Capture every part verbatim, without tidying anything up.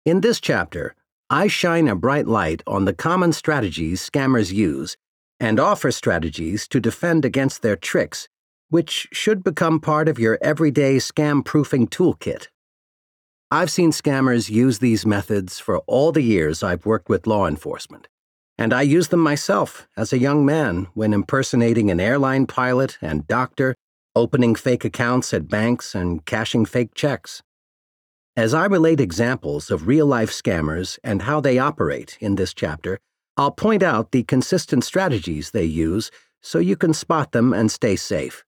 In this chapter, I shine a bright light on the common strategies scammers use and offer strategies to defend against their tricks, which should become part of your everyday scam-proofing toolkit. I've seen scammers use these methods for all the years I've worked with law enforcement, and I used them myself as a young man when impersonating an airline pilot and doctor, opening fake accounts at banks, and cashing fake checks. As I relate examples of real-life scammers and how they operate in this chapter, I'll point out the consistent strategies they use so you can spot them and stay safe.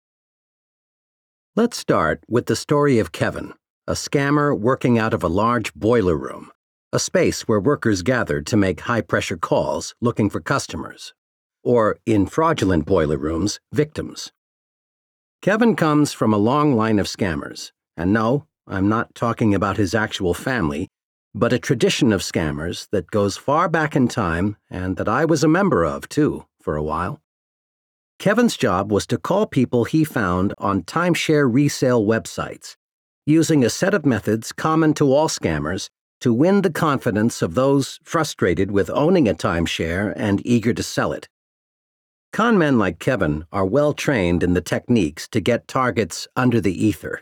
Let's start with the story of Kevin, a scammer working out of a large boiler room, a space where workers gathered to make high-pressure calls looking for customers, or, in fraudulent boiler rooms, victims. Kevin comes from a long line of scammers, and no, I'm not talking about his actual family, but a tradition of scammers that goes far back in time and that I was a member of, too, for a while. Kevin's job was to call people he found on timeshare resale websites, using a set of methods common to all scammers to win the confidence of those frustrated with owning a timeshare and eager to sell it. Con men like Kevin are well trained in the techniques to get targets under the ether.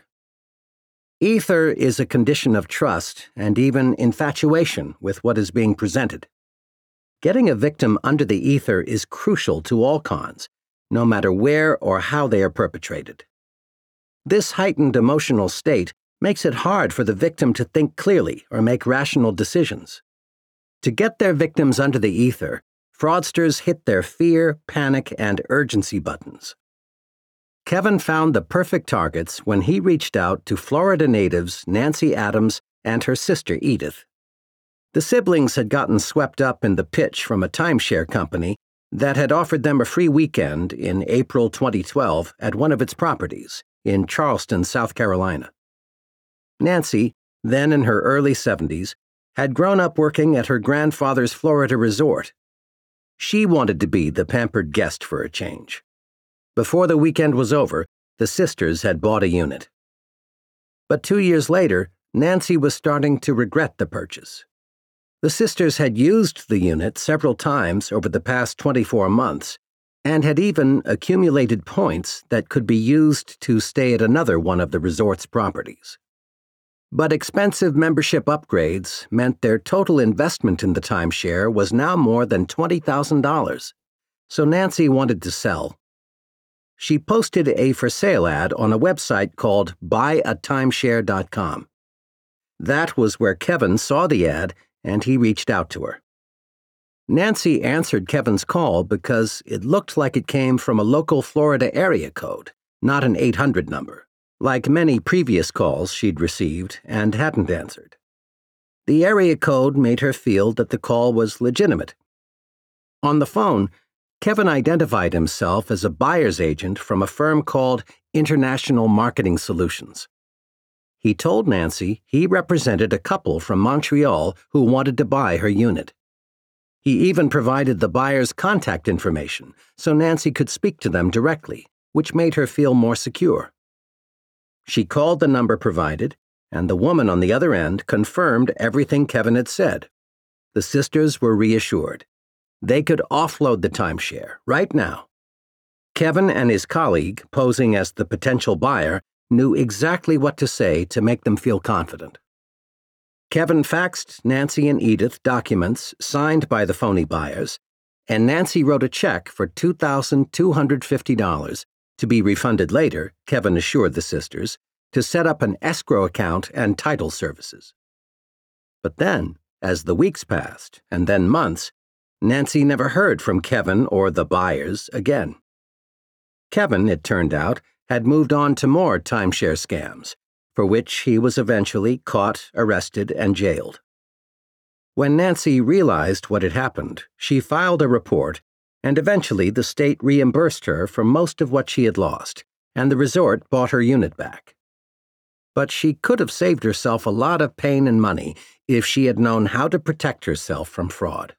Ether is a condition of trust and even infatuation with what is being presented. Getting a victim under the ether is crucial to all cons, no matter where or how they are perpetrated. This heightened emotional state makes it hard for the victim to think clearly or make rational decisions. To get their victims under the ether, fraudsters hit their fear, panic, and urgency buttons. Kevin found the perfect targets when he reached out to Florida natives Nancy Adams and her sister Edith. The siblings had gotten swept up in the pitch from a timeshare company that had offered them a free weekend in April twenty twelve at one of its properties in Charleston, South Carolina. Nancy, then in her early seventies, had grown up working at her grandfather's Florida resort. She wanted to be the pampered guest for a change. Before the weekend was over, the sisters had bought a unit. But two years later, Nancy was starting to regret the purchase. The sisters had used the unit several times over the past twenty-four months and had even accumulated points that could be used to stay at another one of the resort's properties. But expensive membership upgrades meant their total investment in the timeshare was now more than twenty thousand dollars, so Nancy wanted to sell. She posted a for sale ad on a website called buy a timeshare dot com. That was where Kevin saw the ad, and he reached out to her. Nancy answered Kevin's call because it looked like it came from a local Florida area code, not an eight hundred number, like many previous calls she'd received and hadn't answered. The area code made her feel that the call was legitimate. On the phone, Kevin identified himself as a buyer's agent from a firm called International Marketing Solutions. He told Nancy he represented a couple from Montreal who wanted to buy her unit. He even provided the buyer's contact information so Nancy could speak to them directly, which made her feel more secure. She called the number provided, and the woman on the other end confirmed everything Kevin had said. The sisters were reassured. They could offload the timeshare right now. Kevin and his colleague, posing as the potential buyer, knew exactly what to say to make them feel confident. Kevin faxed Nancy and Edith documents signed by the phony buyers, and Nancy wrote a check for two thousand two hundred fifty dollars to be refunded later, Kevin assured the sisters, to set up an escrow account and title services. But then, as the weeks passed, and then months, Nancy never heard from Kevin or the buyers again. Kevin, it turned out, had moved on to more timeshare scams, for which he was eventually caught, arrested, and jailed. When Nancy realized what had happened, she filed a report, and eventually the state reimbursed her for most of what she had lost, and the resort bought her unit back. But she could have saved herself a lot of pain and money if she had known how to protect herself from fraud.